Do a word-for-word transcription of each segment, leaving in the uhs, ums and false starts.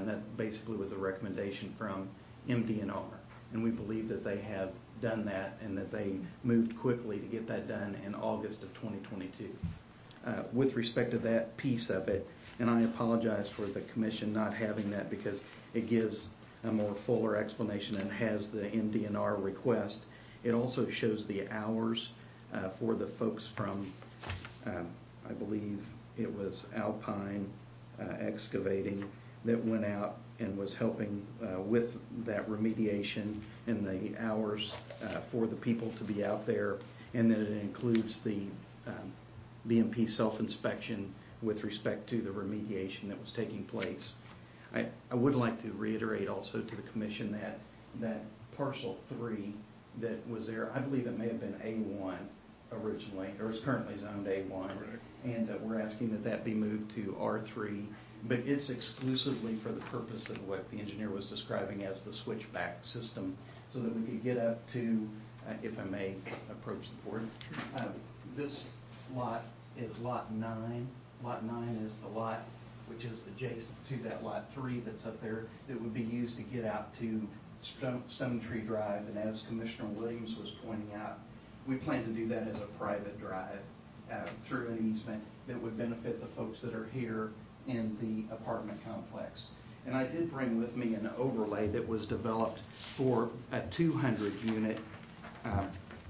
and that basically was a recommendation from M D N R. And we believe that they have done that and that they moved quickly to get that done in August of twenty twenty-two. Uh, with respect to that piece of it, and I apologize for the commission not having that because it gives a more fuller explanation and has the M D N R request. It also shows the hours uh, for the folks from, um, I believe it was Alpine uh, Excavating that went out and was helping uh, with that remediation and the hours uh, for the people to be out there, and then it includes the um, B M P self-inspection with respect to the remediation that was taking place. I, I would like to reiterate also to the commission that that parcel three that was there, I believe it may have been A one originally, or is currently zoned A one, and uh, we're asking that that be moved to R three, but it's exclusively for the purpose of what the engineer was describing as the switchback system, so that we could get up to, uh, if I may approach the board, uh, this lot is lot nine. Lot nine is the lot which is adjacent to that lot three that's up there that would be used to get out to Stone, Stone Tree Drive. And as Commissioner Williams was pointing out, we plan to do that as a private drive uh, through an easement that would benefit the folks that are here in the apartment complex. And I did bring with me an overlay that was developed for a two hundred unit uh,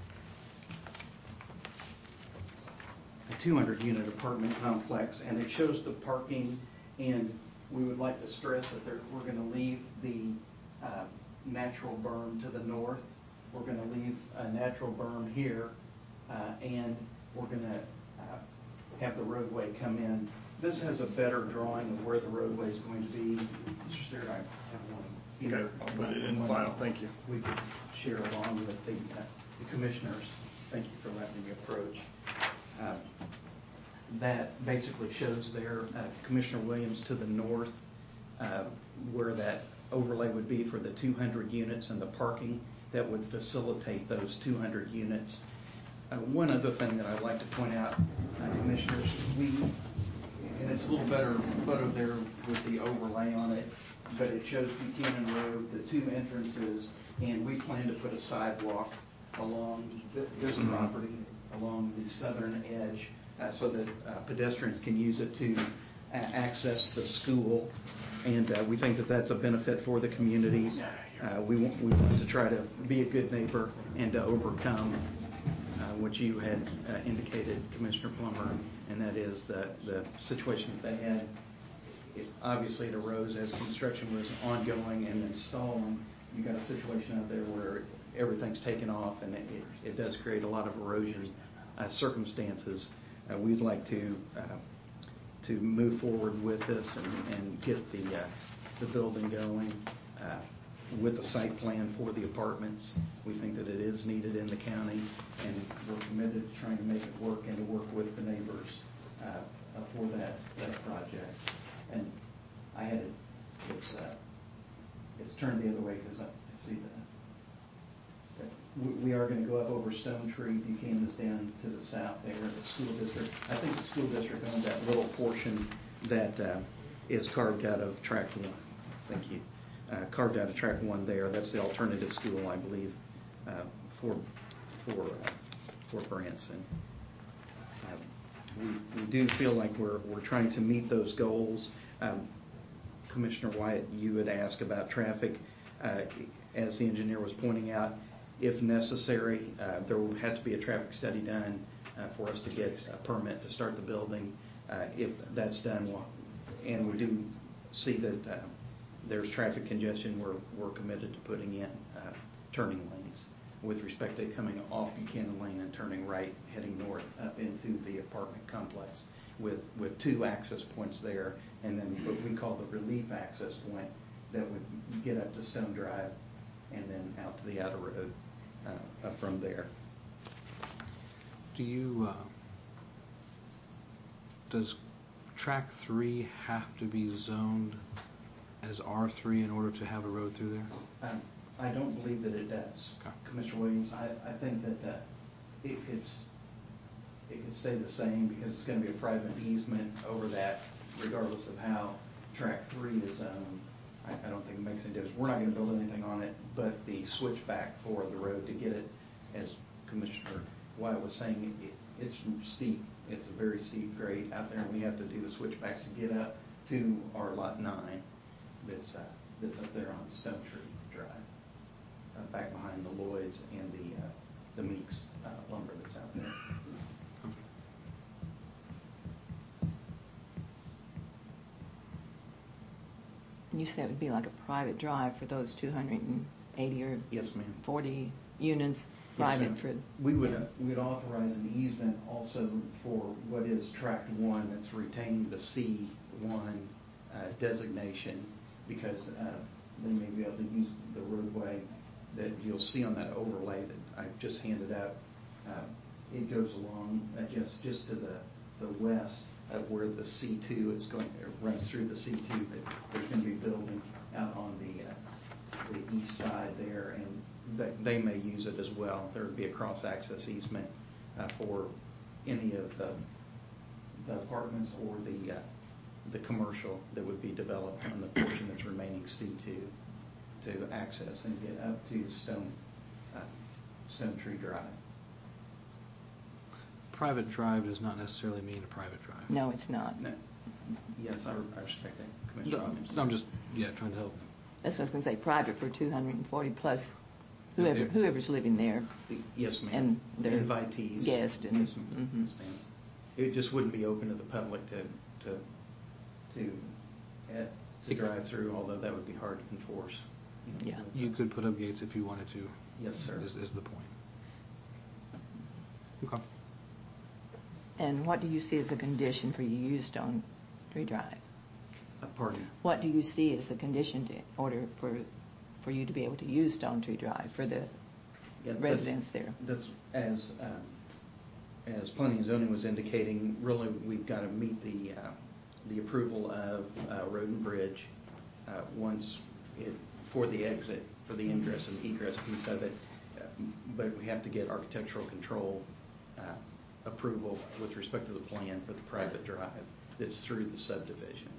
a two hundred unit apartment complex, and it shows the parking, and we would like to stress that there, we're going to leave the uh, natural berm to the north. We're going to leave a natural berm here, uh, and we're going to uh, have the roadway come in. This has a better drawing of where the roadway is going to be. Mister Stewart, I have one here. Okay, I'll put it in the file. Thank you. We could share along with the, uh, the commissioners. Thank you for letting me approach. Uh, that basically shows there, uh, Commissioner Williams, to the north, uh, where that overlay would be for the two hundred units and the parking that would facilitate those two hundred units. Uh, one other thing that I'd like to point out, uh, Commissioners, we, and it's a little better photo there with the overlay on it, but it shows Buchanan Road, the two entrances, and we plan to put a sidewalk along this property, along the southern edge, uh, so that uh, pedestrians can use it to uh, access the school. And uh, we think that that's a benefit for the community. Uh, we, want, we want to try to be a good neighbor and to overcome uh, what you had uh, indicated, Commissioner Plummer, and that is the, the situation that they had. It, obviously, it arose as construction was ongoing and installing. You got a situation out there where everything's taken off, and it, it, it does create a lot of erosion uh, circumstances. Uh, we'd like to uh, to move forward with this and, and get the uh, the building going uh, with a site plan for the apartments. We think that it is needed in the county, and we're committed to trying to make it work and to work with the neighbors uh, uh, for that that project. And I had it. It's uh, it's turned the other way because I, I see that. We are going to go up over Stone Tree. Buchanan is down to the south there, the school district. I think the school district owns that little portion that uh, is carved out of tract one. Thank you. Uh, carved out of tract one there. That's the alternative school, I believe, uh, for for uh, for Branson. Uh, we, we do feel like we're we're trying to meet those goals. Um, Commissioner Wyatt, you had asked about traffic. Uh, as the engineer was pointing out, if necessary, uh, there will have to be a traffic study done uh, for us to get a permit to start the building. Uh, if that's done, we'll, and we do see that uh, there's traffic congestion, we're, we're committed to putting in uh, turning lanes with respect to coming off Buchanan Lane and turning right, heading north up into the apartment complex with, with two access points there, and then what we call the relief access point that would get up to Stone Drive and then out to the outer road uh, uh, from there. Do you, uh, does track three have to be zoned as R three in order to have a road through there? Um, I don't believe that it does, okay. Commissioner Williams. I, I think that uh, it could it could stay the same because it's going to be a private easement over that, regardless of how track three is zoned. makes any difference. We're not going to build anything on it, but the switchback for the road to get it, as Commissioner Wyatt was saying, it, it's steep. It's a very steep grade out there, and we have to do the switchbacks to get up to our lot nine that's uh, that's up there on Stone Tree Drive, uh, back behind the Lloyds and the uh, the Meeks uh, lumber that's out there. And you say it would be like a private drive for those two hundred eighty or Yes, ma'am. forty units, Yes, private ma'am. for... We would uh, we would authorize an easement also for what is tract one that's retained the C one uh, designation, because uh, they may be able to use the roadway that you'll see on that overlay that I've just handed out. Uh, it goes along uh, just just to the the west of where the C two is going. It runs through the C two. That there's going to be building out on the uh, the east side there, and they, they may use it as well. There would be a cross-access easement uh, for any of the the apartments or the uh, the commercial that would be developed on the portion that's remaining C two to access and get up to Stone uh, Stone Tree Drive. Private drive does not necessarily mean a private drive. No, it's not. No. Yes, I, I respect that, Commissioner No, Williams. I'm just, yeah, trying to help. That's what I was going to say, private for two hundred forty plus whoever Yeah. whoever's living there. Yes, ma'am. And their invitees. guests and- yes, ma'am. mhm. Yes, ma'am. It just wouldn't be open to the public to to to uh, to drive through, although that would be hard to enforce. You know, Yeah. with- You could put up gates if you wanted to. Yes, sir. Is, is the point. Okay. And what do you see as a condition for you to use Stone Tree Drive? Uh, pardon? What do you see as the condition to order for for you to be able to use Stone Tree Drive for the Yeah, that's- residents there? That's as um, as planning and zoning was indicating. Really, we've got to meet the uh, the approval of uh, Road and Bridge uh, once it for the exit, for the ingress and egress piece of it. Uh, but we have to get architectural control uh, approval with respect to the plan for the private drive that's through the subdivision.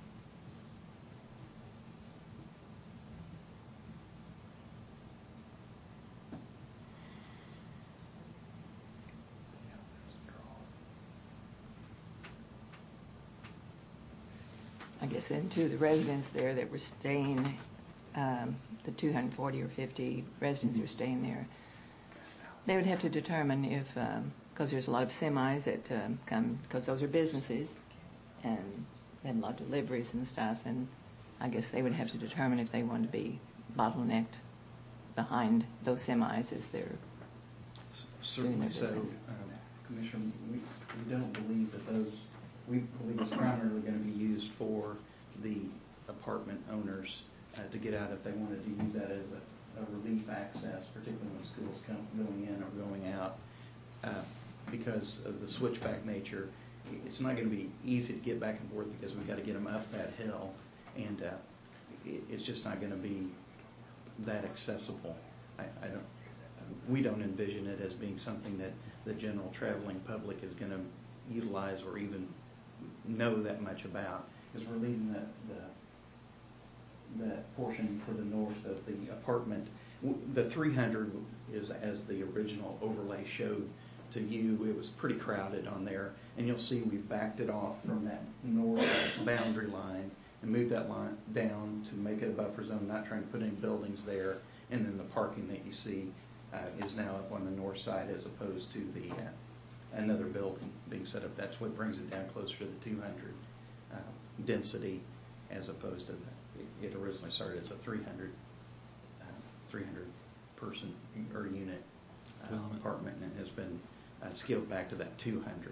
I guess then too, the residents there that were staying, um, the two hundred forty or fifty residents who are staying there, they would have to determine if, because there's a lot of semis that um, come, because those are businesses, and they have a lot of deliveries and stuff, and I guess they would have to determine if they want to be bottlenecked behind those semis as they're C- Certainly so, business. um, Commissioner. We, we don't believe that those. We believe it's primarily going to be used for the apartment owners uh, to get out if they wanted to use that as a, a relief access, particularly when schools come going in or going out. Uh, because of the switchback nature, it's not going to be easy to get back and forth because we've got to get them up that hill, and uh, it, it's just not going to be that accessible. I, I don't. We don't envision it as being something that the general traveling public is going to utilize or even know that much about, because we're leaving that the that portion to the north of the apartment. The three hundred is as the original overlay showed to you. It was pretty crowded on there, and you'll see we've backed it off from that north boundary line and moved that line down to make it a buffer zone, not trying to put any buildings there. And then the parking that you see uh, is now up on the north side as opposed to the uh, another building being set up. That's what brings it down closer to the two hundred uh, density as opposed to the, it originally started as a three hundred, uh, three hundred person or unit uh, apartment, and has been uh, scaled back to that two hundred.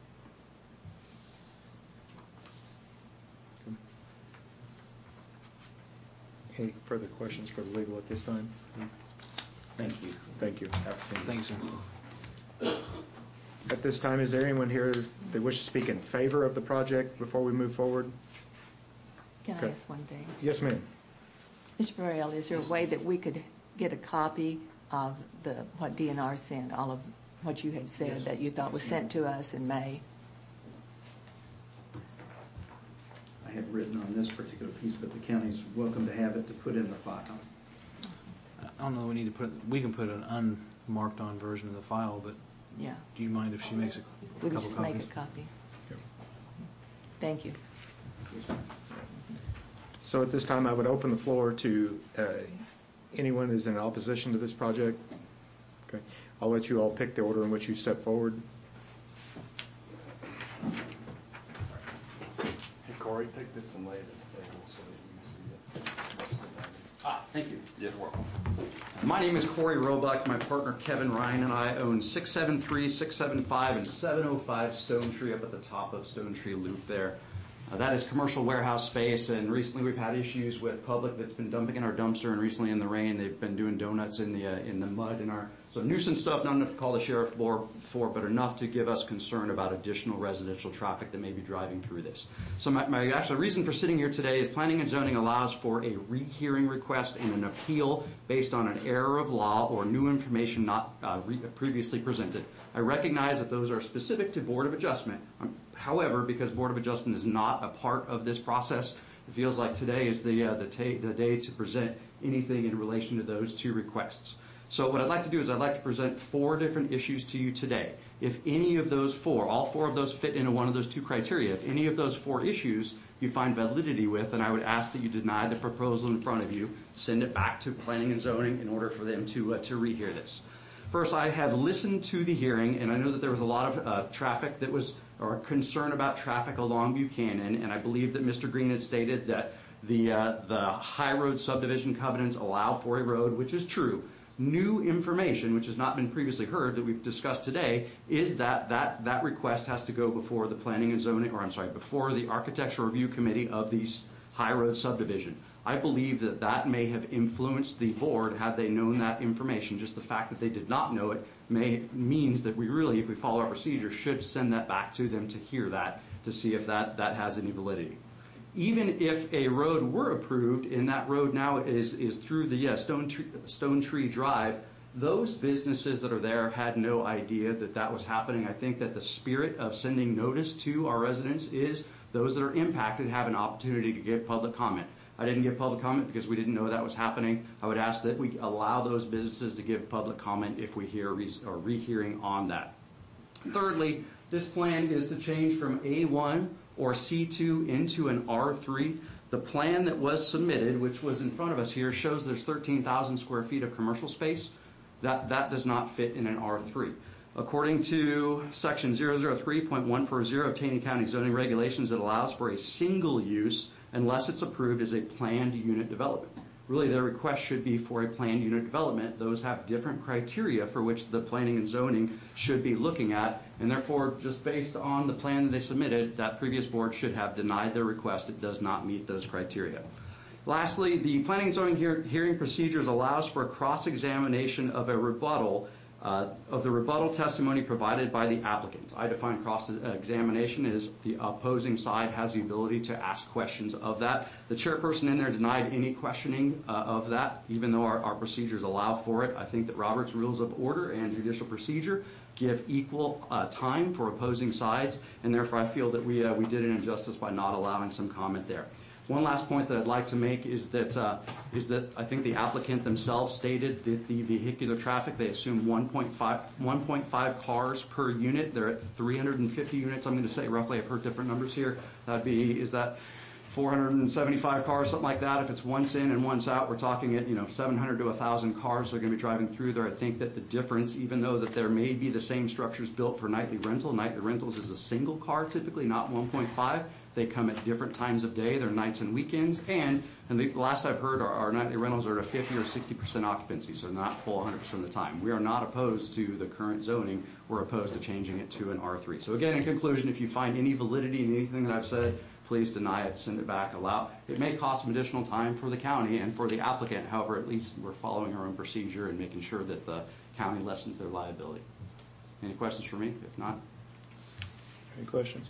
Any further questions for the legal at this time? Thank you. Thank you. Thanks, sir. At this time, is there anyone here that wishes to speak in favor of the project before we move forward? Can I Okay. ask one thing? Yes, ma'am. Mister Burrell, is there a way that we could get a copy of the what D N R sent, all of what you had said Yes. that you thought was Yes, sent to us in May? I have written on this particular piece, but the county's welcome to have it to put put in the file. I don't know, we need to put, we can put an unmarked on version of the file, but Yeah, do you mind if she makes a we can couple just copies? make a copy. Thank you. So at this time, I would open the floor to uh, anyone who is in opposition to this project. Okay, I'll let you all pick the order in which you step forward. Hey, Corey, take this and lay it at the table so that you can see it. Ah, thank you. Yes, welcome. My name is Corey Roebuck. My partner Kevin Ryan and I own six seven three, six seven five, and seven oh five Stone Tree up at the top of Stone Tree Loop there. Uh, that is commercial warehouse space, and recently we've had issues with public that's been dumping in our dumpster, and recently in the rain they've been doing donuts in the uh, in the mud in our so nuisance stuff, not enough to call the sheriff for, for, but enough to give us concern about additional residential traffic that may be driving through this. So my, my actual reason for sitting here today is planning and zoning allows for a rehearing request and an appeal based on an error of law or new information not uh, re- previously presented. I recognize that those are specific to Board of Adjustment. Um, however, because Board of Adjustment is not a part of this process, it feels like today is the, uh, the, ta- the day to present anything in relation to those two requests. So what I'd like to do is I'd like to present four different issues to you today. If any of those four, all four of those fit into one of those two criteria, if any of those four issues you find validity with, then I would ask that you deny the proposal in front of you, send it back to Planning and Zoning in order for them to, uh, to rehear this. First, I have listened to the hearing, and I know that there was a lot of uh, traffic that was, or concern about traffic along Buchanan, and I believe that Mister Green had stated that the, uh, the high road subdivision covenants allow for a road, which is true. New information, which has not been previously heard that we've discussed today, is that that, that request has to go before the Planning and Zoning, or I'm sorry, before the Architectural Review Committee of these high road subdivision. I believe that that may have influenced the board had they known that information. Just the fact that they did not know it may means that we really, if we follow our procedure, should send that back to them to hear that, to see if that, that has any validity. Even if a road were approved, and that road now is, is through the uh, Stone, Tree, Stone Tree Drive, those businesses that are there had no idea that that was happening. I think that the spirit of sending notice to our residents is those that are impacted have an opportunity to give public comment. I didn't give public comment because we didn't know that was happening. I would ask that we allow those businesses to give public comment if we hear re- or rehearing on that. Thirdly, this plan is to change from A one or C two into an R three. The plan that was submitted, which was in front of us here, shows there's thirteen thousand square feet of commercial space. That, that does not fit in an R three. According to section zero zero three point one four zero of Taney County zoning regulations, it allows for a single use unless it's approved as a planned unit development. Really, their request should be for a planned unit development. Those have different criteria for which the planning and zoning should be looking at, and therefore, just based on the plan that they submitted, that previous board should have denied their request. It does not meet those criteria. Lastly, the planning and zoning hear- hearing procedures allows for a cross-examination of a rebuttal uh, of the rebuttal testimony provided by the applicant. I define cross-examination as the opposing side has the ability to ask questions of that. The chairperson in there denied any questioning uh, of that, even though our, our procedures allow for it. I think that Robert's Rules of Order and Judicial Procedure give equal uh, time for opposing sides, and therefore I feel that we, uh, we did an injustice by not allowing some comment there. One last point that I'd like to make is that uh, is that I think the applicant themselves stated that the vehicular traffic, they assume one point five cars per unit. They're at three hundred fifty units, I'm going to say roughly. I've heard different numbers here. That'd be, is that four hundred seventy-five cars, something like that. If it's once in and once out, we're talking at, you know, seven hundred to one thousand cars that are going to be driving through there. I think that the difference, even though that there may be the same structures built for nightly rental, nightly rentals is a single car typically, not one point five. They come at different times of day. They're nights and weekends. And, and the last I've heard, our, our nightly rentals are at a fifty or sixty percent occupancy, so they're not full one hundred percent of the time. We are not opposed to the current zoning. We're opposed to changing it to an R three. So again, in conclusion, if you find any validity in anything that I've said, please deny it, send it back, allow. It may cost some additional time for the county and for the applicant. However, at least we're following our own procedure and making sure that the county lessens their liability. Any questions for me? If not, Any questions?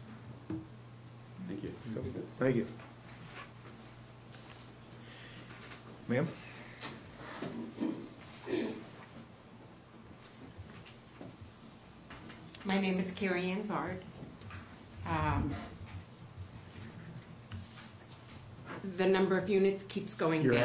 thank you. Thank you. Ma'am? My name is Carrie Ann Bard. Um, the number of units keeps going Your down.